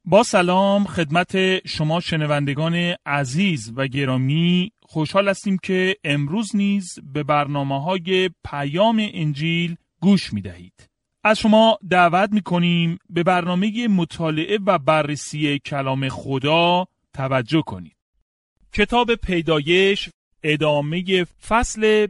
با سلام خدمت شما شنوندگان عزیز و گرامی، خوشحال هستیم که امروز نیز به برنامه‌های پیام انجیل گوش می‌دهید. از شما دعوت می‌کنیم به برنامه مطالعه و بررسی کلام خدا توجه کنید. کتاب پیدایش، ادامه فصل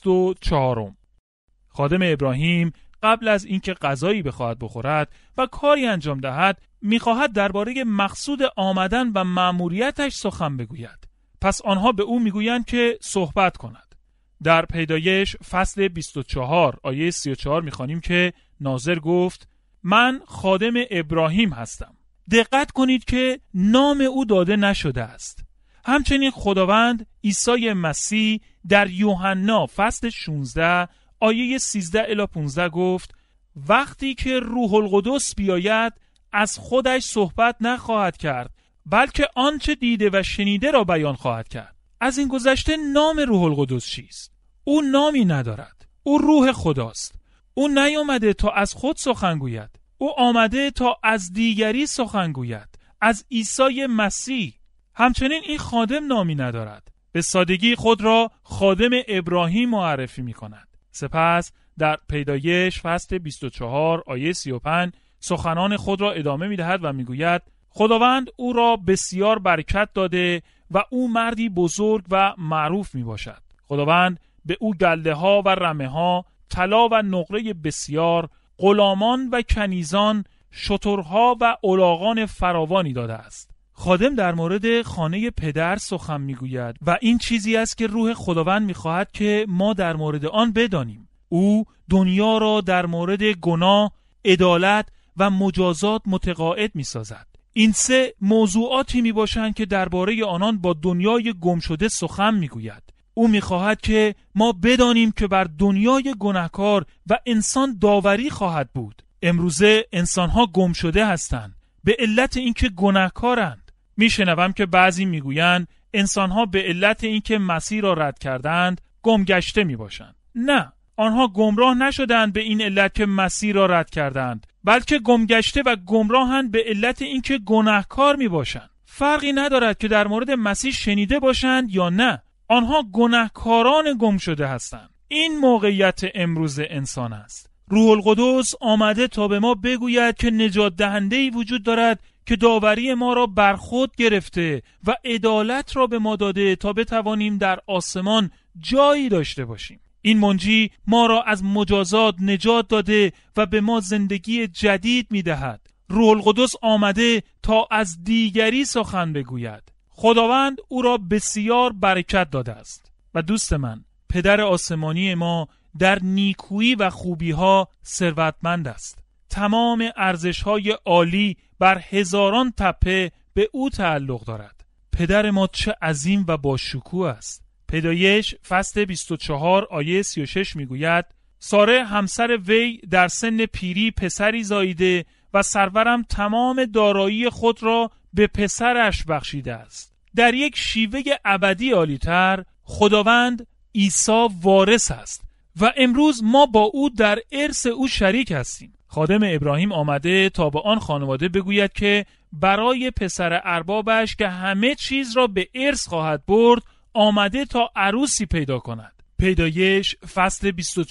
24. خادم ابراهیم قبل از اینکه غذایی بخواهد بخورد و کاری انجام دهد، میخواهد درباره مقصود آمدن و مأموریتش سخن بگوید. پس آنها به او میگویند که صحبت کند. در پیدایش فصل 24 آیه 34 میخوانیم که ناظر گفت: من خادم ابراهیم هستم. دقت کنید که نام او داده نشده است. همچنین خداوند عیسی مسیح در یوحنا فصل 16 آیه 13 الی 15 گفت: وقتی که روح القدس بیاید از خودش صحبت نخواهد کرد، بلکه آنچه دیده و شنیده را بیان خواهد کرد. از این گذشته نام روح القدس چیست؟ او نامی ندارد. او روح خداست. او نیامده تا از خود سخن گوید. او آمده تا از دیگری سخن گوید، از عیسی مسیح. همچنین این خادم نامی ندارد. به سادگی خود را خادم ابراهیم معرفی می کند. سپس در پیدایش فصل 24 آیه 35 سخنان خود را ادامه می دهد و می گوید: خداوند او را بسیار برکت داده و او مردی بزرگ و معروف می باشد. خداوند به او گله ها و رمه ها، طلا و نقره بسیار، غلامان و کنیزان، شترها و الاغان فراوانی داده است. خادم در مورد خانه پدر سخن میگوید و این چیزی است که روح خداوند میخواهد که ما در مورد آن بدانیم. او دنیا را در مورد گناه، عدالت و مجازات متقاعد میسازد. این سه موضوعاتی میباشند که درباره آنان با دنیای گم شده سخن میگوید. او میخواهد که ما بدانیم که بر دنیای گناهکار و انسان داوری خواهد بود. امروزه انسانها گم شده هستند به علت اینکه گناهکارند. میشنوم که بعضی میگویند انسانها به علت اینکه مسیح را رد کردند گمگشته میباشند. نه، آنها گمراه نشدند به این علت که مسیح را رد کردند، بلکه گمگشته و گمراهند به علت اینکه گناهکار میباشند. فرقی ندارد که در مورد مسیح شنیده باشند یا نه، آنها گناهکاران گم شده هستند. این موقعیت امروز انسان است. روح القدس آمده تا به ما بگوید که نجات دهنده‌ای وجود دارد که داوری ما را بر خود گرفته و عدالت را به ما داده تا بتوانیم در آسمان جایی داشته باشیم. این منجی ما را از مجازات نجات داده و به ما زندگی جدید می‌دهد. روح القدس آمده تا از دیگری سخن بگوید. خداوند او را بسیار برکت داده است. و دوست من، پدر آسمانی ما در نیکویی و خوبی‌ها ثروتمند است. تمام ارزش‌های عالی بر هزاران تپه به او تعلق دارد. پدر ما چه عظیم و با شکوه است. پیدایش فصل 24 آیه 36 میگوید: ساره همسر وی در سن پیری پسری زاییده و سرورم تمام دارایی خود را به پسرش بخشیده است. در یک شیوه ابدی عالی‌تر خداوند عیسی وارث است و امروز ما با او در ارث او شریک هستیم. خادم ابراهیم آمده تا به آن خانواده بگوید که برای پسر اربابش که همه چیز را به ارث خواهد برد آمده تا عروسی پیدا کند. پیدایش فصل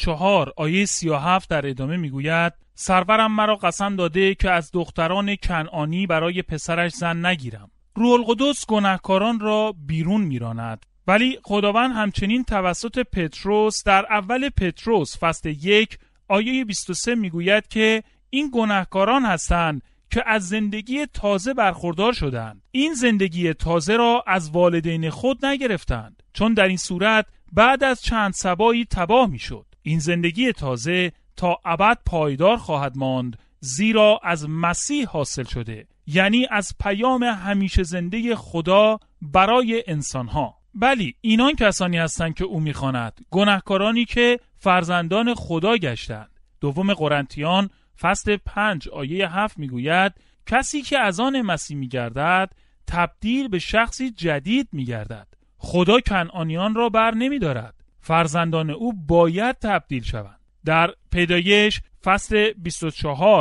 24 آیه 37 در ادامه میگوید: سرورم مرا قسم داده که از دختران کنعانی برای پسرش زن نگیرم. روح القدس گناهکاران را بیرون میراند، ولی خداوند همچنین توسط پتروس در اول پتروس فصل 1 آیه 23 میگوید که این گناهکاران هستند که از زندگی تازه برخوردار شدند. این زندگی تازه را از والدین خود نگرفتند، چون در این صورت بعد از چند صبایی تباه میشد. این زندگی تازه تا ابد پایدار خواهد ماند، زیرا از مسیح حاصل شده، یعنی از پیام همیشه زنده خدا برای انسانها. بلی، اینان کسانی هستند که او میخواند، گناهکارانی که فرزندان خدا گشتند. دوم قرنتیان فصل 5 آیه 7 میگوید: کسی که از آن مسیح میگردد تبدیل به شخصی جدید میگردد. خدا کنعانیان را بر نمیدارد، فرزندان او باید تبدیل شوند. در پیدایش فصل 24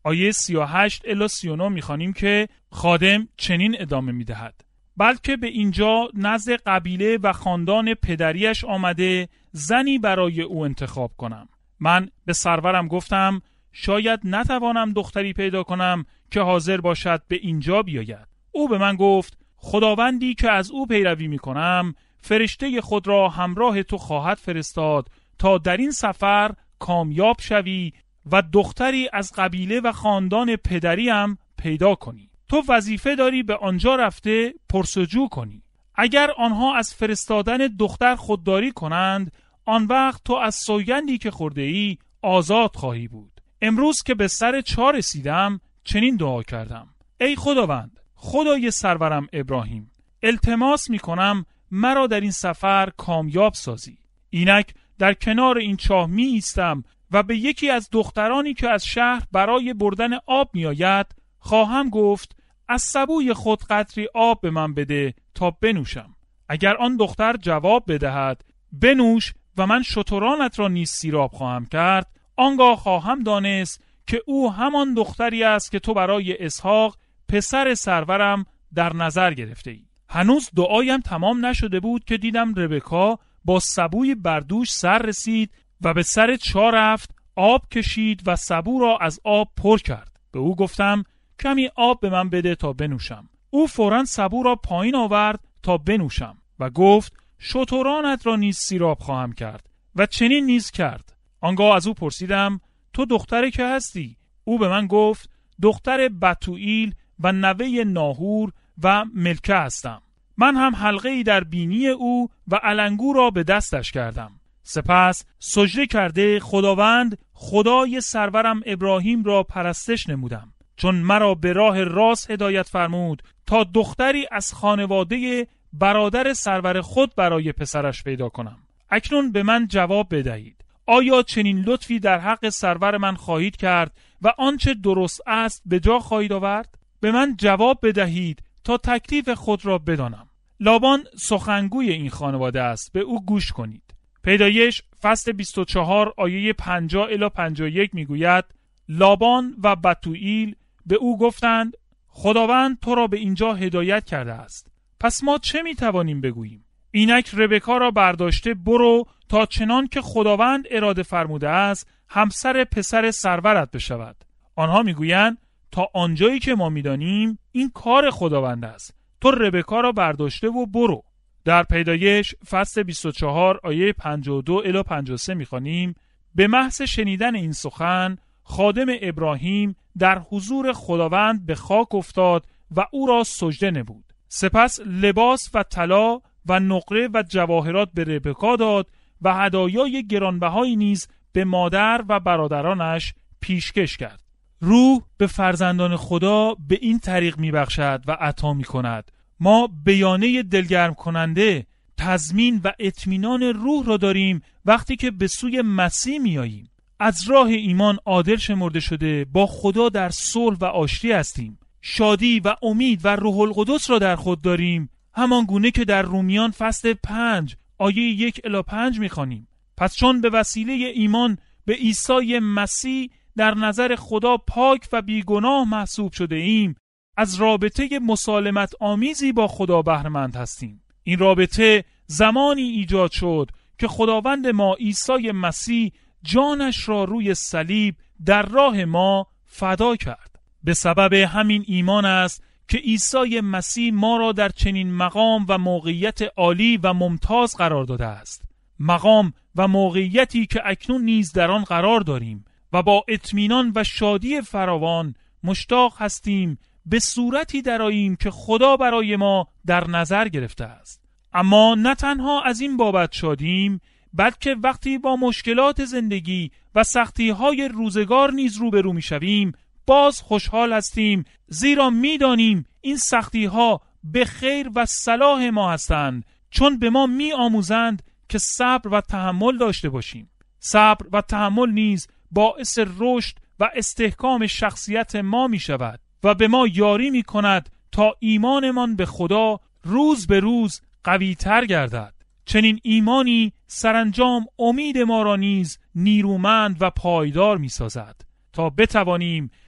آیه 38 الی 39 می‌خوانیم که خادم چنین ادامه می‌دهد: بلکه به اینجا نزد قبیله و خاندان پدریش آمده زنی برای او انتخاب کنم. من به سرورم گفتم شاید نتوانم دختری پیدا کنم که حاضر باشد به اینجا بیاید. او به من گفت خداوندی که از او پیروی می‌کنم فرشته خود را همراه تو خواهد فرستاد تا در این سفر کامیاب شوی و دختری از قبیله و خاندان پدریم پیدا کنی. تو وظیفه داری به آنجا رفته پرسجو کنی. اگر آنها از فرستادن دختر خودداری کنند، آن وقت تو از سوگندی که خورده ای آزاد خواهی بود. امروز که به سر 4 رسیدم چنین دعا کردم: ای خداوند، خدای سرورم ابراهیم، التماس می کنم مرا در این سفر کامیاب سازی. اینک در کنار این چاه می ایستم و به یکی از دخترانی که از شهر برای بردن آب می آید خواهم گفت از سبوی خود قطری آب به من بده تا بنوشم. اگر آن دختر جواب بدهد بنوش و من شترانت را نیز سیراب خواهم کرد، آنگاه خواهم دانست که او همان دختری است که تو برای اسحاق پسر سرورم در نظر گرفته ای. هنوز دعایم تمام نشده بود که دیدم ربکا با سبوی بردوش سر رسید و به سر چاه رفت، آب کشید و سبو را از آب پر کرد. به او گفتم کمی آب به من بده تا بنوشم. او فوراً سبو را پایین آورد تا بنوشم و گفت شترانت را نیز سیراب خواهم کرد و چنین نیز کرد. آنگاه از او پرسیدم تو دختر که هستی؟ او به من گفت دختر بتوئیل و نوه ناهور و ملکه هستم. من هم حلقه‌ای در بینی او و علنگو را به دستش کردم. سپس سجده کرده خداوند خدای سرورم ابراهیم را پرستش نمودم، چون مرا به راه راست هدایت فرمود تا دختری از خانواده برادر سرور خود برای پسرش پیدا کنم. اکنون به من جواب بدهید، آیا چنین لطفی در حق سرور من خواهید کرد و آنچه درست است به جا خواهید آورد؟ به من جواب بدهید تا تکلیف خود را بدانم. لابان سخنگوی این خانواده است، به او گوش کنید. پیدایش فصل 24 آیه 50 الی 51 میگوید لابان و بتوئیل به او گفتند خداوند تو را به اینجا هدایت کرده است، پس ما چه میتوانیم بگوییم؟ اینک ربکا را برداشته برو تا چنان که خداوند اراده فرموده است همسر پسر سرورت بشود. آنها میگویند تا آنجایی که ما میدانیم این کار خداوند است، تو ربکا را برداشته و برو. در پیدایش فصل 24 آیه 52 الی 53 میخوانیم به محض شنیدن این سخن خادم ابراهیم در حضور خداوند به خاک افتاد و او را سجده نمود. سپس لباس و طلا و نقره و جواهرات به ربکا داد و هدایای گرانبهایی نیز به مادر و برادرانش پیشکش کرد. روح به فرزندان خدا به این طریق میبخشد و عطا میکند. ما بیانیه دلگرم کننده، تضمین و اطمینان روح را داریم وقتی که به سوی مسیح میاییم. از راه ایمان عادل شمرده شده با خدا در صلح و آشتی هستیم. شادی و امید و روح القدس را در خود داریم، همان گونه که در رومیان فصل 5 آیه 1 الی 5 میخوانیم. پس چون به وسیله ایمان به عیسی مسیح در نظر خدا پاک و بیگناه محسوب شده ایم، از رابطه مسالمت آمیزی با خدا بهره‌مند هستیم. این رابطه زمانی ایجاد شد که خداوند ما عیسی مسیح جانش را روی صلیب در راه ما فدا کرد. به سبب همین ایمان است که عیسی مسیح ما را در چنین مقام و موقعیت عالی و ممتاز قرار داده است. مقام و موقعیتی که اکنون نیز در آن قرار داریم و با اطمینان و شادی فراوان مشتاق هستیم به صورتی درآییم که خدا برای ما در نظر گرفته است. اما نه تنها از این بابت شادیم، بلکه وقتی با مشکلات زندگی و سختی‌های روزگار نیز روبرو می‌شویم باز خوشحال هستیم، زیرا می‌دانیم این سختی‌ها به خیر و صلاح ما هستند، چون به ما می‌آموزند که صبر و تحمل داشته باشیم. صبر و تحمل نیز باعث رشد و استحکام شخصیت ما می‌شود و به ما یاری می‌کند تا ایمانمان به خدا روز به روز قوی‌تر گردد. چنین ایمانی سرانجام امید ما را نیز نیرومند و پایدار می‌سازد تا بتوانیم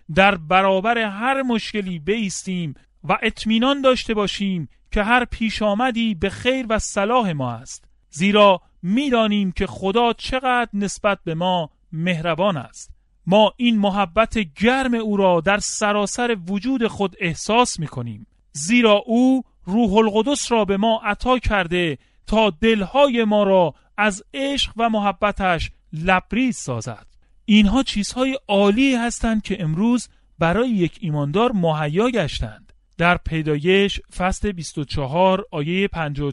در برابر هر مشکلی بایستیم و اطمینان داشته باشیم که هر پیش آمدی به خیر و صلاح ما است، زیرا می‌دانیم که خدا چقدر نسبت به ما مهربان است. ما این محبت گرم او را در سراسر وجود خود احساس می‌کنیم، زیرا او روح القدس را به ما عطا کرده تا دلهای ما را از عشق و محبتش لبریز سازد. اینها چیزهای عالی هستند که امروز برای یک ایماندار مهیا گشتند. در پیدایش فصل 24 آیه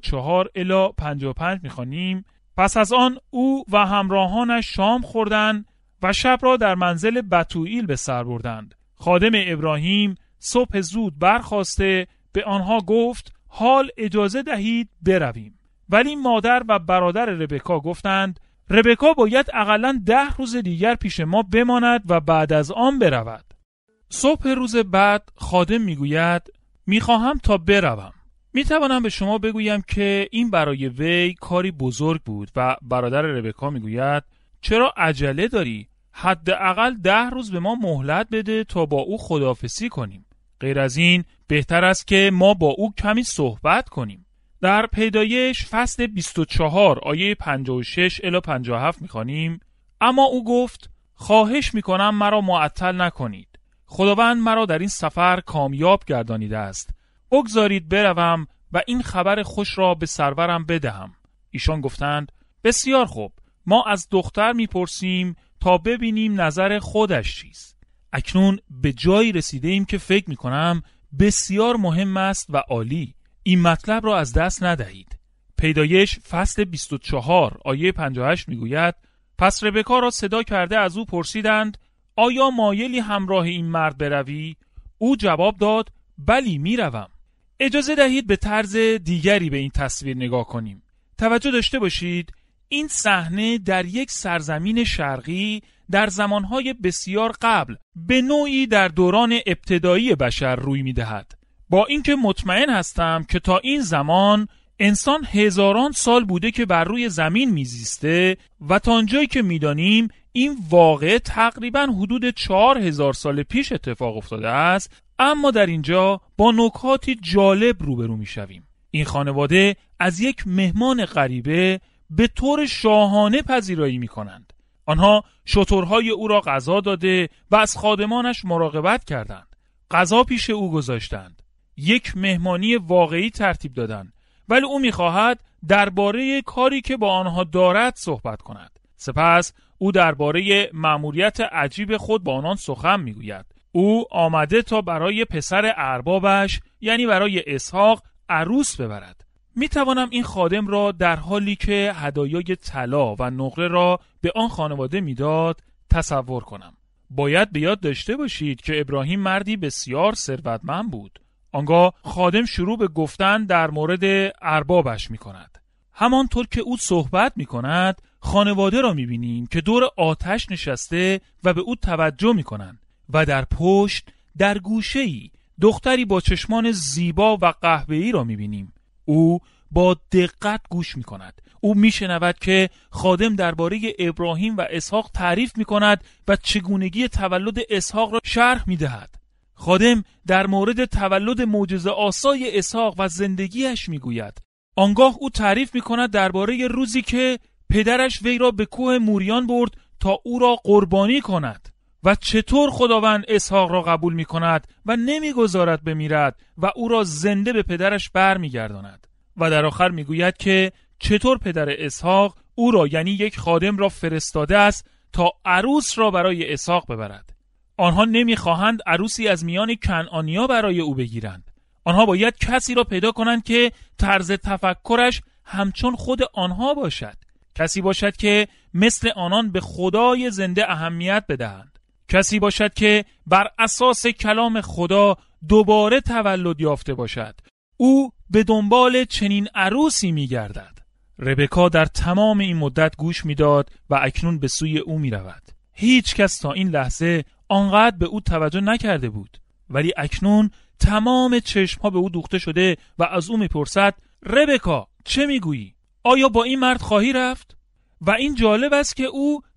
54 الی 55 می‌خوانیم: پس از آن او و همراهانش شام خوردند و شب را در منزل بتوئیل به سر بردند. خادم ابراهیم صبح زود برخاسته به آنها گفت حال اجازه دهید برویم. ولی مادر و برادر ربکا گفتند ربکا باید اقلاً 10 روز دیگر پیش ما بماند و بعد از آن برود. صبح روز بعد خادم میگوید میخواهم تا بروم. میتوانم به شما بگویم که این برای وی کاری بزرگ بود و برادر ربکا میگوید چرا عجله داری؟ حداقل 10 روز به ما مهلت بده تا با او خداحافظی کنیم. غیر از این بهتر است که ما با او کمی صحبت کنیم. در پیدایش فصل 24 آیه 56 الی 57 میخوانیم: اما او گفت خواهش میکنم مرا معطل نکنید. خداوند مرا در این سفر کامیاب گردانیده است. بگذارید بروم و این خبر خوش را به سرورم بدهم. ایشان گفتند بسیار خوب، ما از دختر میپرسیم تا ببینیم نظر خودش چیست. اکنون به جایی رسیده ایم که فکر میکنم بسیار مهم است و عالی. این مطلب را از دست ندهید. پیدایش فصل 24 آیه 58 میگوید پس ربکا را صدا کرده از او پرسیدند آیا مایلی همراه این مرد بروی؟ او جواب داد بلی میروم. اجازه دهید به طرز دیگری به این تصویر نگاه کنیم. توجه داشته باشید این صحنه در یک سرزمین شرقی در زمانهای بسیار قبل به نوعی در دوران ابتدایی بشر روی میدهد. با اینکه مطمئن هستم که تا این زمان انسان هزاران سال بوده که بر روی زمین میزیسته و تا آنجایی که میدانیم این واقعه تقریباً حدود 4000 سال پیش اتفاق افتاده است، اما در اینجا با نکاتی جالب روبرو میشویم. این خانواده از یک مهمان غریبه به طور شاهانه پذیرایی میکنند. آنها شترهای او را غذا داده و از خادمانش مراقبت کردند. غذا پیش او گذاشتند. یک مهمانی واقعی ترتیب دادند، ولی او میخواهد درباره کاری که با آنها دارد صحبت کند. سپس او درباره مأموریت عجیب خود با آنان سخن میگوید. او آمده تا برای پسر اربابش یعنی برای اسحاق عروس ببرد. میتوانم این خادم را در حالی که هدایای طلا و نقره را به آن خانواده میداد تصور کنم. باید به یاد داشته باشید که ابراهیم مردی بسیار ثروتمند بود. آنگاه خادم شروع به گفتن در مورد اربابش می کند. همانطور که او صحبت می کند خانواده را می بینیم که دور آتش نشسته و به او توجه می کنند و در پشت در گوشه‌ای دختری با چشمان زیبا و قهوه‌ای را می بینیم. او با دقت گوش می کند. او می شنود که خادم درباره ابراهیم و اسحاق تعریف می کند و چگونگی تولد اسحاق را شرح می دهد. خادم در مورد تولد معجزه‌آسای اسحاق و زندگیش میگوید. آنگاه او تعریف میکند درباره روزی که پدرش وی را به کوه موریان برد تا او را قربانی کند و چطور خداوند اسحاق را قبول میکند و نمیگذارد بمیرد و او را زنده به پدرش برمیگرداند. و در آخر میگوید که چطور پدر اسحاق او را یعنی یک خادم را فرستاده است تا عروس را برای اسحاق ببرد. آنها نمیخواهند عروسی از میان کنعانیا برای او بگیرند. آنها باید کسی را پیدا کنند که طرز تفکرش همچون خود آنها باشد. کسی باشد که مثل آنان به خدای زنده اهمیت بدهند. کسی باشد که بر اساس کلام خدا دوباره تولد یافته باشد. او به دنبال چنین عروسی میگردد. ربکا در تمام این مدت گوش میداد و اکنون به سوی او میرود. هیچ کس تا این لحظه آنقدر به او توجه نکرده بود، ولی اکنون تمام چشمها به او دوخته شده و از او میپرسد ربکا چه میگویی؟ آیا با این مرد خواهی رفت؟ و این جالب است که او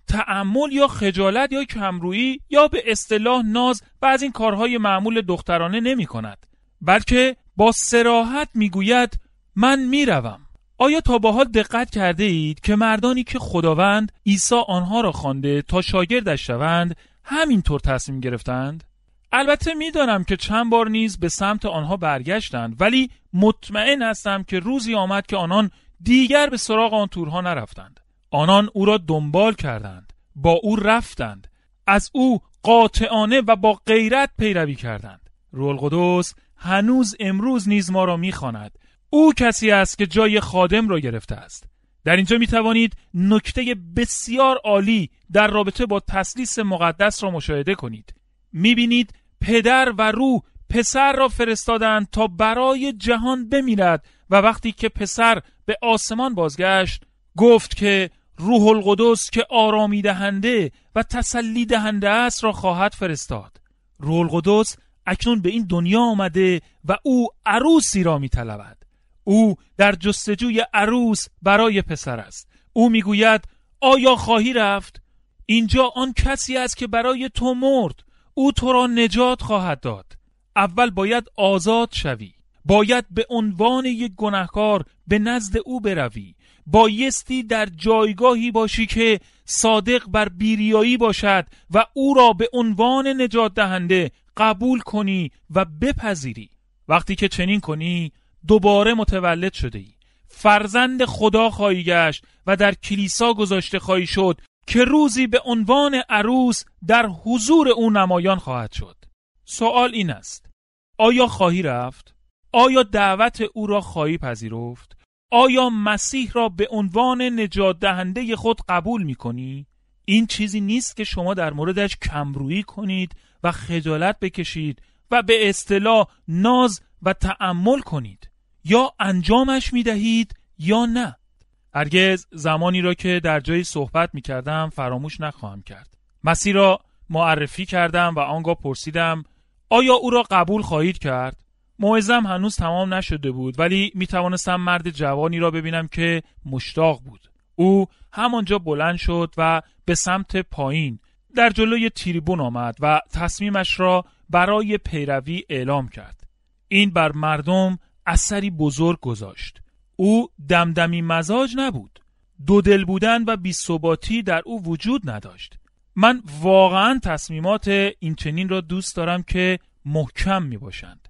تأمل یا خجالت یا کمرویی یا به اصطلاح ناز و از این کارهای معمول دخترانه نمی کند، بلکه با صراحت می گوید من می روم. آیا تا به حال دقت کرده اید که مردانی که خداوند عیسی آنها را خوانده تا شاگردش شوند همینطور تصمیم گرفتند؟ البته میدانم که چند بار نیز به سمت آنها برگشتند، ولی مطمئن هستم که روزی آمد که آنان دیگر به سراغ آن تورها نرفتند. آنان او را دنبال کردند، با او رفتند، از او قاطعانه و با غیرت پیروی کردند. روح القدس هنوز امروز نیز ما را میخواند. او کسی است که جای خادم را گرفته است. در اینجا می توانید نکته بسیار عالی در رابطه با تثلیث مقدس را مشاهده کنید. می بینید پدر و روح پسر را فرستادند تا برای جهان بمیرد و وقتی که پسر به آسمان بازگشت گفت که روح القدس که آرامی دهنده و تسلی دهنده است را خواهد فرستاد. روح القدس اکنون به این دنیا آمده و او عروسی را می طلبد. او در جستجوی عروس برای پسر است. او میگوید آیا خواهی رفت؟ اینجا آن کسی است که برای تو مرد. او تو را نجات خواهد داد. اول باید آزاد شوی. باید به عنوان یک گناهکار به نزد او بروی. بایستی در جایگاهی باشی که صادق بر بیریایی باشد و او را به عنوان نجات دهنده قبول کنی و بپذیری. وقتی که چنین کنی دوباره متولد شده ای. فرزند خدا خواهی گشت و در کلیسا گذاشته خواهی شد که روزی به عنوان عروس در حضور او نمایان خواهد شد. سوال این است: آیا خواهی رفت؟ آیا دعوت او را خواهی پذیرفت؟ آیا مسیح را به عنوان نجات دهنده خود قبول می کنی؟ این چیزی نیست که شما در موردش کمرویی کنید و خجالت بکشید و به اصطلاح ناز و تأمل کنید. یا انجامش می دهید یا نه. هرگز زمانی را که در جایی صحبت می کردم فراموش نخواهم کرد. مسیح را معرفی کردم و آنگاه پرسیدم آیا او را قبول خواهید کرد؟ موعظه‌ام هنوز تمام نشده بود، ولی می توانستم مرد جوانی را ببینم که مشتاق بود. او همانجا بلند شد و به سمت پایین در جلوی تریبون آمد و تصمیمش را برای پیروی اعلام کرد. این بر مردم اثری بزرگ گذاشت. او دمدمی مزاج نبود. دودل بودن و بی‌ثباتی در او وجود نداشت. من واقعا تصمیمات این چنین را دوست دارم که محکم می باشند،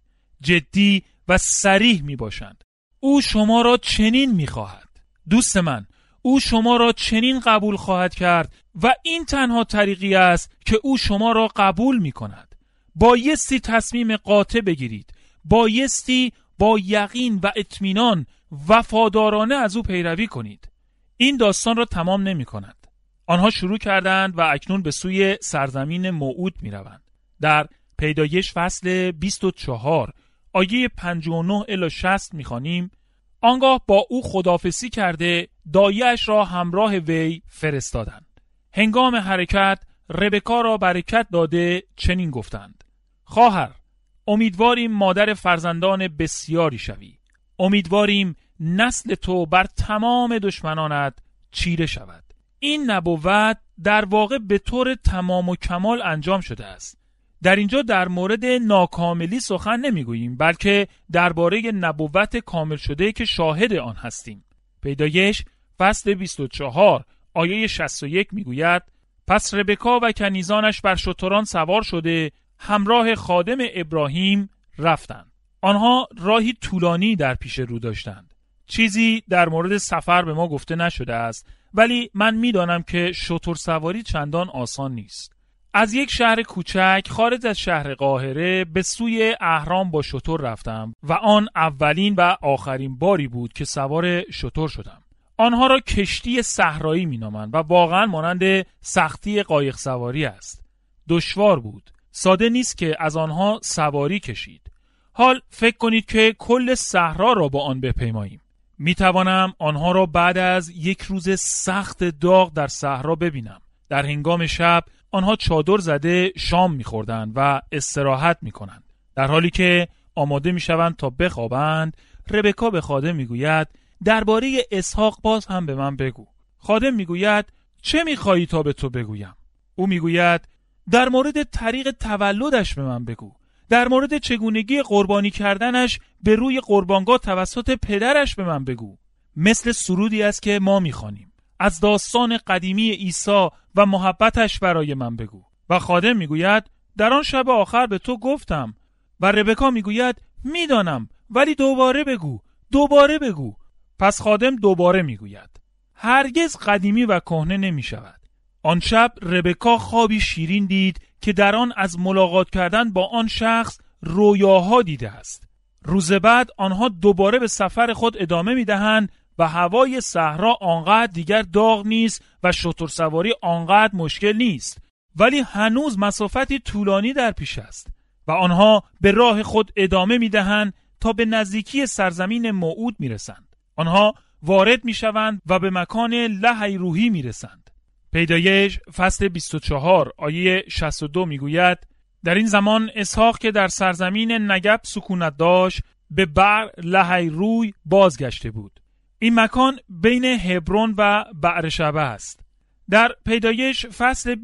جدی و صریح می باشند. او شما را چنین می خواهد. دوست من، او شما را چنین قبول خواهد کرد و این تنها طریقی است که او شما را قبول می کند. بایستی تصمیم قاطع بگیرید. بایستی با یقین و اطمینان وفادارانه از او پیروی کنید. این داستان را تمام نمی کند. آنها شروع کردند و اکنون به سوی سرزمین موعود می روند. در پیدایش فصل 24 آیه 59 الی 60 می خوانیم آنگاه با او خداحافظی کرده دایه‌اش را همراه وی فرستادند. هنگام حرکت ربکا را برکت داده چنین گفتند: خواهر، امیدواریم مادر فرزندان بسیاری شوی. امیدواریم نسل تو بر تمام دشمنانت چیره شود. این نبوت در واقع به طور تمام و کمال انجام شده است. در اینجا در مورد ناکاملی سخن نمیگوییم، بلکه درباره نبوت کامل شده که شاهد آن هستیم. پیدایش فصل 24 آیه 61 میگوید: پس ربکا و کنیزانش بر شتران سوار شده همراه خادم ابراهیم رفتند. آنها راهی طولانی در پیش رو داشتند. چیزی در مورد سفر به ما گفته نشده است، ولی من میدانم که شتر سواری چندان آسان نیست. از یک شهر کوچک خارج از شهر قاهره به سوی اهرام با شتر رفتم و آن اولین و آخرین باری بود که سوار شتر شدم. آنها را کشتی صحرایی مینامند و واقعا مانند سختی قایق سواری است. دشوار بود. ساده نیست که از آنها سواری کشید. حال فکر کنید که کل صحرا را با آن بپیماییم. می توانم آنها را بعد از یک روز سخت داغ در صحرا ببینم. در هنگام شب آنها چادر زده شام می خوردند و استراحت می کنند. در حالی که آماده می شوند تا بخوابند، ربکا به خادم می گوید درباره اسحاق باز هم به من بگو. خادم می گوید چه می‌خواهی تا به تو بگویم؟ او میگوید در مورد طریق تولدش به من بگو. در مورد چگونگی قربانی کردنش به روی قربانگاه توسط پدرش به من بگو. مثل سرودی است که ما می‌خوانیم. از داستان قدیمی عیسی و محبتش برای من بگو. و خادم میگوید در آن شب آخر به تو گفتم. و ربکا میگوید میدانم، ولی دوباره بگو. پس خادم دوباره میگوید هرگز قدیمی و کهنه نمی شود. آن شب ربکا خوابی شیرین دید که در آن از ملاقات کردن با آن شخص رویاها دیده است. روز بعد آنها دوباره به سفر خود ادامه می دهند و هوای صحرا آنقدر دیگر داغ نیست و شترسواری آنقدر مشکل نیست، ولی هنوز مسافتی طولانی در پیش است و آنها به راه خود ادامه می دهند تا به نزدیکی سرزمین موعود می رسند. آنها وارد می شوند و به مکان لحی روحی می رسند. پیدایش فصل 24 آیه 62 می گوید در این زمان اسحاق که در سرزمین نگب سکونت داشت به بر لحی روی بازگشته بود. این مکان بین هبرون و بعرشبه است. در پیدایش فصل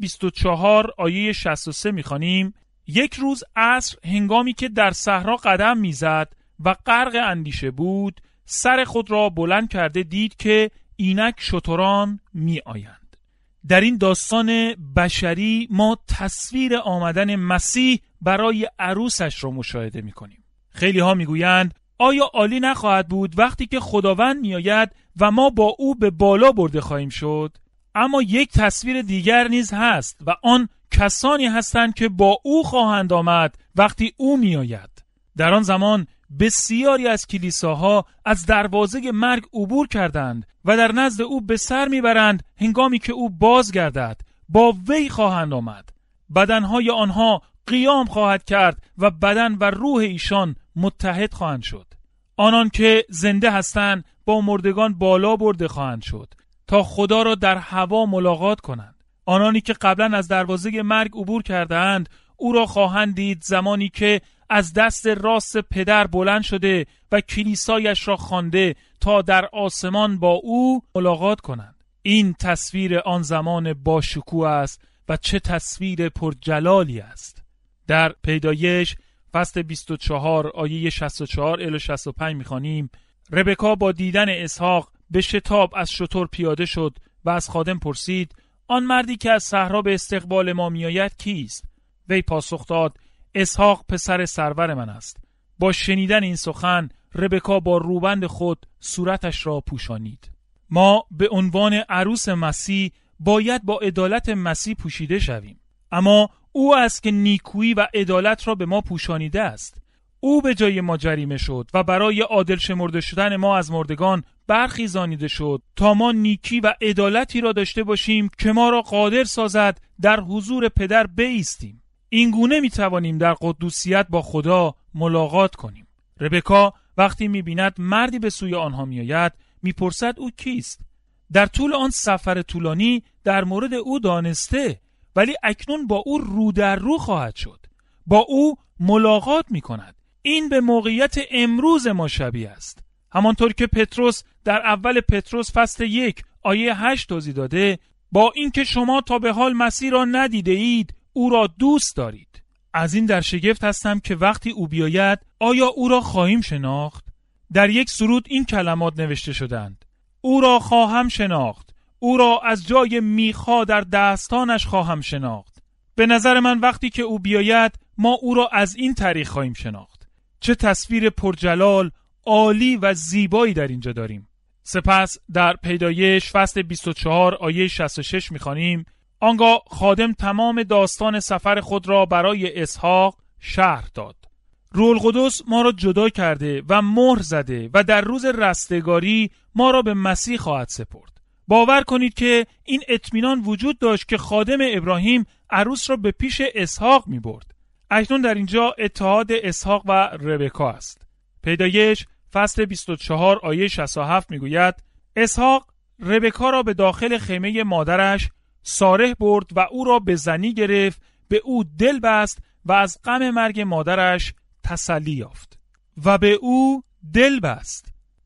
24 آیه 63 می خوانیم یک روز عصر هنگامی که در صحرا قدم می زد و غرق اندیشه بود، سر خود را بلند کرده دید که اینک شتران می آیند. در این داستان بشری ما تصویر آمدن مسیح برای عروسش را مشاهده می کنیم. خیلی ها می گویند آیا عالی نخواهد بود وقتی که خداوند می آید و ما با او به بالا برده خواهیم شد؟ اما یک تصویر دیگر نیز هست و آن کسانی هستند که با او خواهند آمد وقتی او می آید. در آن زمان بسیاری از کلیساها از دروازه مرگ عبور کردند و در نزد او به سر میبرند هنگامی که او بازگردد. با وی خواهند آمد. بدنهای آنها قیام خواهد کرد و بدن و روح ایشان متحد خواهند شد. آنان که زنده هستند با مردگان بالا برده خواهند شد تا خدا را در هوا ملاقات کنند. آنانی که قبلا از دروازه مرگ عبور کردند او را خواهند دید زمانی که از دست راست پدر بلند شده و کلیسایش را خوانده تا در آسمان با او ملاقات کنند. این تصویر آن زمان با شکوه است و چه تصویر پرجلالی است. در پیدایش فصل 24 آیه 64 الی 65 می‌خوانیم ربکا با دیدن اسحاق به شتاب از شتر پیاده شد و از خادم پرسید آن مردی که از صحرا به استقبال ما میآید کیست؟ وی پاسخ داد اسحاق پسر سرور من است. با شنیدن این سخن ربکا با روبند خود صورتش را پوشانید. ما به عنوان عروس مسیح باید با عدالت مسیح پوشیده شویم، اما او است که نیکویی و عدالت را به ما پوشانیده است. او به جای ما جریمه شد و برای عادل شمرده شدن ما از مردگان برخیزانیده شد تا ما نیکی و عدالتی را داشته باشیم که ما را قادر سازد در حضور پدر بایستیم. این گونه می توانیم در قدوسیت با خدا ملاقات کنیم. ربکا وقتی می بیند مردی به سوی آنها می آید می پرسد او کیست؟ در طول آن سفر طولانی در مورد او دانسته، ولی اکنون با او رو در رو خواهد شد. با او ملاقات می کند. این به موقعیت امروز ما شبیه است. همانطور که پتروس در اول پتروس فصل 1 آیه 8 توضیح داده با اینکه شما تا به حال مسیح را ندیده اید او را دوست دارید. از این در شگفت هستم که وقتی او بیاید آیا او را خواهیم شناخت؟ در یک سرود این کلمات نوشته شدند: او را خواهم شناخت، او را از جای میخا در دستانش خواهم شناخت. به نظر من وقتی که او بیاید ما او را از این طریق خواهیم شناخت. چه تصویر پرجلال، عالی و زیبایی در اینجا داریم. سپس در پیدایش فصل 24 آیه 66 می‌خوانیم: آنگاه خادم تمام داستان سفر خود را برای اسحاق شرح داد. روح القدس ما را جدا کرده و مهر زده و در روز رستگاری ما را به مسیح خواهد سپرد. باور کنید که این اطمینان وجود داشت که خادم ابراهیم عروس را به پیش اسحاق می برد. اکنون در اینجا اتحاد اسحاق و ربکا است. پیدایش فصل 24 آیه 67 می گوید: اسحاق ربکا را به داخل خیمه مادرش ساره برد و او را به زنی گرفت، به او دل بست و از غم مرگ مادرش تسلی یافت. و به او دل بست.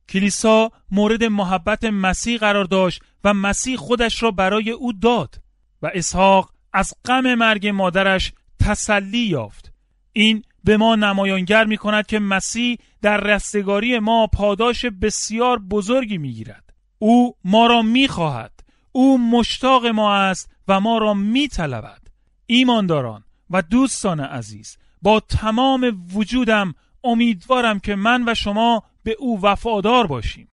کلیسا مورد محبت مسیح قرار داشت و مسیح خودش را برای او داد و اسحاق از غم مرگ مادرش تسلی یافت. این به ما نمایانگر می کند که مسیح در رستگاری ما پاداش بسیار بزرگی می گیرد. او ما را می خواهد. او مشتاق ما است و ما را می طلبد. ایمانداران و دوستان عزیز، با تمام وجودم امیدوارم که من و شما به او وفادار باشیم.